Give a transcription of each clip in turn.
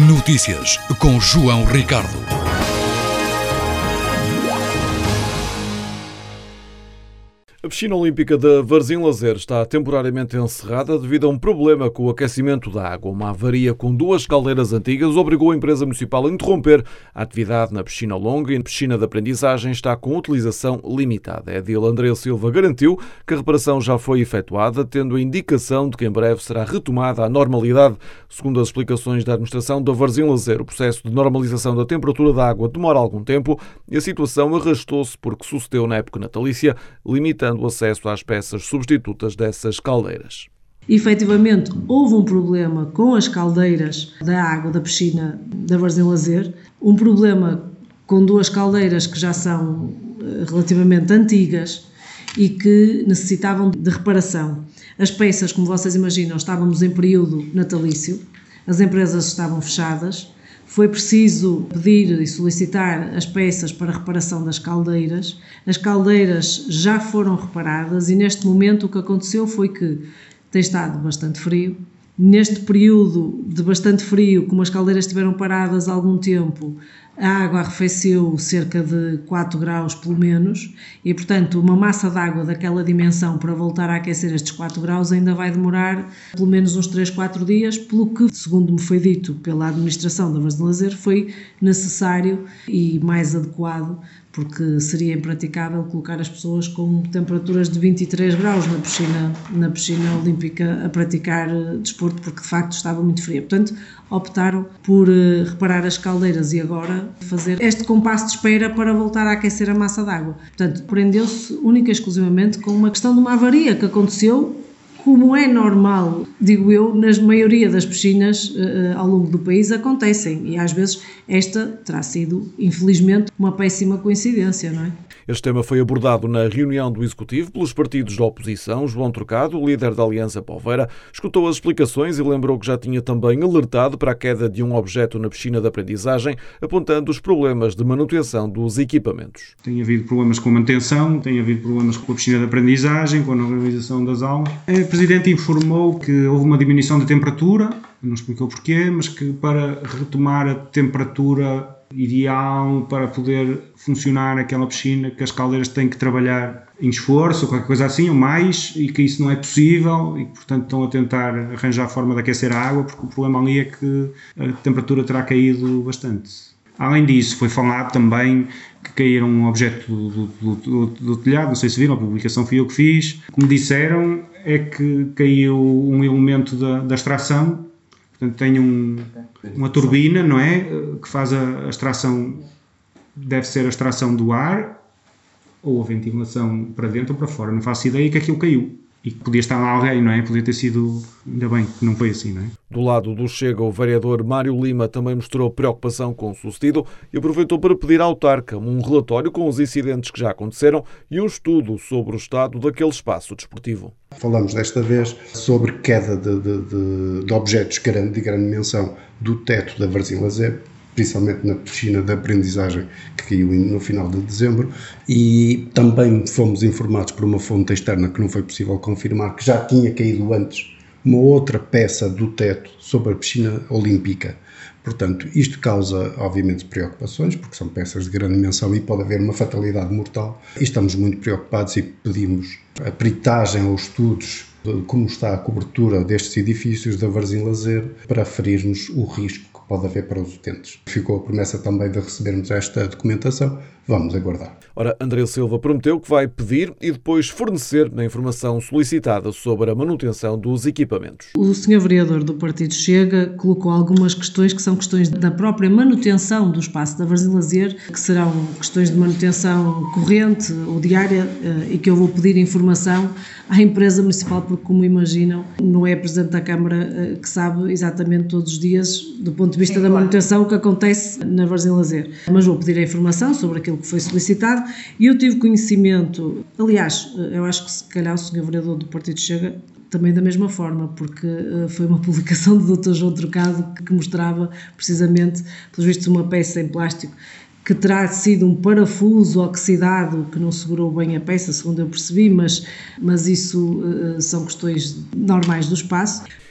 Notícias com João Ricardo. A piscina olímpica da Varzim Lazer está temporariamente encerrada devido a um problema com o aquecimento da água. Uma avaria com duas caldeiras antigas obrigou a empresa municipal a interromper a atividade na piscina longa e a piscina de aprendizagem está com utilização limitada. A edil André Silva garantiu que a reparação já foi efetuada, tendo a indicação de que em breve será retomada a normalidade. Segundo as explicações da administração da Varzim Lazer, o processo de normalização da temperatura da água demora algum tempo e a situação arrastou-se porque sucedeu na época natalícia, limitando o acesso às peças substitutas dessas caldeiras. Efetivamente, houve um problema com as caldeiras da água da piscina da Varzim Lazer, um problema com duas caldeiras que já são relativamente antigas e que necessitavam de reparação. As peças, como vocês imaginam, estávamos em período natalício, as empresas estavam fechadas. Foi preciso pedir e solicitar as peças para reparação das caldeiras. As caldeiras já foram reparadas e neste momento o que aconteceu foi que tem estado bastante frio. Neste período de bastante frio, como as caldeiras estiveram paradas há algum tempo, a água arrefeceu cerca de 4 graus pelo menos e, portanto, uma massa de água daquela dimensão para voltar a aquecer estes 4 graus ainda vai demorar pelo menos uns 3, 4 dias, pelo que, segundo me foi dito pela administração da Varzim Lazer, foi necessário e mais adequado, porque seria impraticável colocar as pessoas com temperaturas de 23 graus na piscina olímpica a praticar desporto, porque de facto estava muito fria. Portanto, optaram por reparar as caldeiras e agora fazer este compasso de espera para voltar a aquecer a massa d'água. Portanto, prendeu-se única e exclusivamente com uma questão de uma avaria que aconteceu, como é normal, digo eu, na maioria das piscinas ao longo do país acontecem e às vezes esta terá sido, infelizmente, uma péssima coincidência, não é? Este tema foi abordado na reunião do Executivo pelos partidos da oposição. João Trocado, líder da Aliança Poveira, escutou as explicações e lembrou que já tinha também alertado para a queda de um objeto na piscina de aprendizagem, apontando os problemas de manutenção dos equipamentos. Tem havido problemas com a manutenção, tem havido problemas com a piscina de aprendizagem, com a organização das aulas. O Presidente informou que houve uma diminuição da temperatura, não explicou porquê, mas que para retomar a temperatura ideal para poder funcionar aquela piscina, que as caldeiras têm que trabalhar em esforço ou qualquer coisa assim, ou mais, e que isso não é possível e que, portanto, estão a tentar arranjar a forma de aquecer a água, porque o problema ali é que a temperatura terá caído bastante. Além disso, foi falado também que caíram um objeto do telhado, não sei se viram, a publicação fui eu que fiz. Como disseram, é que caiu um elemento da extração. Portanto, tem uma turbina, não é? Que faz a extração, deve ser a extração do ar ou a ventilação para dentro ou para fora. Não faço ideia que aquilo caiu. E que podia estar lá alguém, não é? Podia ter sido, ainda bem que não foi assim, não é? Do lado do Chega, o vereador Mário Lima também mostrou preocupação com o sucedido e aproveitou para pedir à autarca um relatório com os incidentes que já aconteceram e um estudo sobre o estado daquele espaço desportivo. Falamos desta vez sobre queda de objetos de grande dimensão do teto da Varzim Lazer, principalmente na piscina de aprendizagem que caiu no final de dezembro, e também fomos informados por uma fonte externa que não foi possível confirmar que já tinha caído antes uma outra peça do teto sobre a piscina olímpica. Portanto, isto causa, obviamente, preocupações, porque são peças de grande dimensão e pode haver uma fatalidade mortal. E estamos muito preocupados e pedimos a peritagem ou estudos de como está a cobertura destes edifícios da Varzim Lazer para aferirmos o risco que pode haver para os utentes. Ficou a promessa também de recebermos esta documentação. Vamos aguardar. Ora, André Silva prometeu que vai pedir e depois fornecer a informação solicitada sobre a manutenção dos equipamentos. O Sr. Vereador do Partido Chega colocou algumas questões que são questões da própria manutenção do espaço da Varzim Lazer, que serão questões de manutenção corrente ou diária e que eu vou pedir informação à empresa municipal, porque, como imaginam, não é a Presidente da Câmara que sabe exatamente todos os dias, do ponto de vista da manutenção, o que acontece na Varzim Lazer. Mas vou pedir a informação sobre aquilo que foi solicitado e eu tive conhecimento, aliás, eu acho que se calhar o Sr. Vereador do Partido Chega também da mesma forma, porque foi uma publicação do Dr. João Trocado que mostrava precisamente, pelos vistos, uma peça em plástico que terá sido um parafuso oxidado que não segurou bem a peça, segundo eu percebi, mas isso são questões normais do espaço.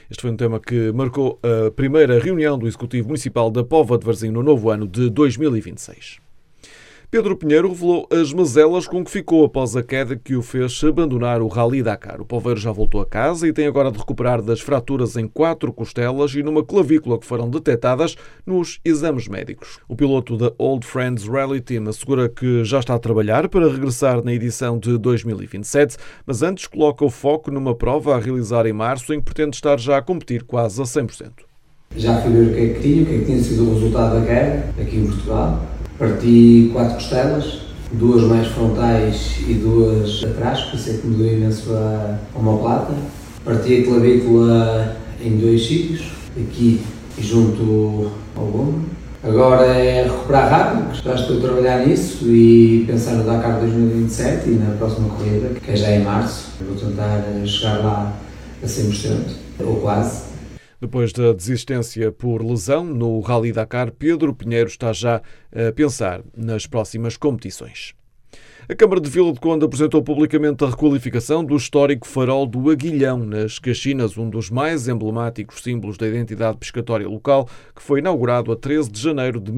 Este foi um tema que marcou a primeira reunião do Executivo Municipal da Póvoa de Varzim no novo ano de 2026. Pedro Pinheiro revelou as mazelas com que ficou após a queda que o fez abandonar o Rally Dakar. O poveiro já voltou a casa e tem agora de recuperar das fraturas em 4 costelas e numa clavícula que foram detectadas nos exames médicos. O piloto da Old Friends Rally Team assegura que já está a trabalhar para regressar na edição de 2027, mas antes coloca o foco numa prova a realizar em março em que pretende estar já a competir quase a 100%. Já fui ver o que é que tinha sido o resultado da queda aqui em Portugal. Parti 4 costelas, 2 mais frontais e 2 atrás, por isso é que me deu imenso a omoplata. Parti a clavícula em 2 sítios, aqui e junto ao ombro. Agora é recuperar rápido, já estou a trabalhar nisso e pensar no Dakar 2027 e na próxima corrida, que é já em março. Vou tentar chegar lá a 100%, ou quase. Depois da desistência por lesão no Rally Dakar, Pedro Pinheiro está já a pensar nas próximas competições. A Câmara de Vila de Conde apresentou publicamente a requalificação do histórico farol do Aguilhão, nas Caxinas, um dos mais emblemáticos símbolos da identidade pescatória local, que foi inaugurado a 13 de janeiro de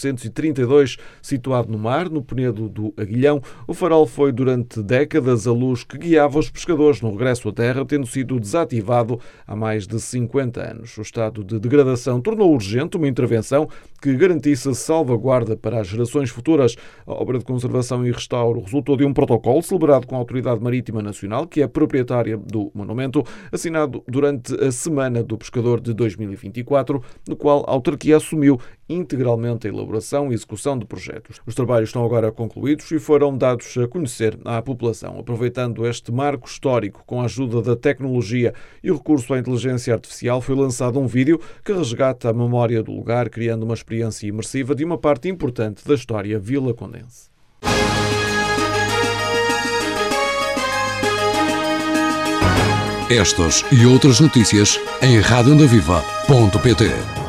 1932. Situado no mar, no penedo do Aguilhão, o farol foi durante décadas a luz que guiava os pescadores no regresso à terra, tendo sido desativado há mais de 50 anos. O estado de degradação tornou urgente uma intervenção que garantisse a salvaguarda para as gerações futuras. A obra de conservação e restauro resultou de um protocolo celebrado com a Autoridade Marítima Nacional, que é proprietária do monumento, assinado durante a Semana do Pescador de 2024, no qual a autarquia assumiu integralmente a elaboração e execução de projetos. Os trabalhos estão agora concluídos e foram dados a conhecer à população. Aproveitando este marco histórico, com a ajuda da tecnologia e o recurso à inteligência artificial, foi lançado um vídeo que resgata a memória do lugar, criando uma experiência imersiva de uma parte importante da história vilacondense. Estas e outras notícias em radioondaviva.pt.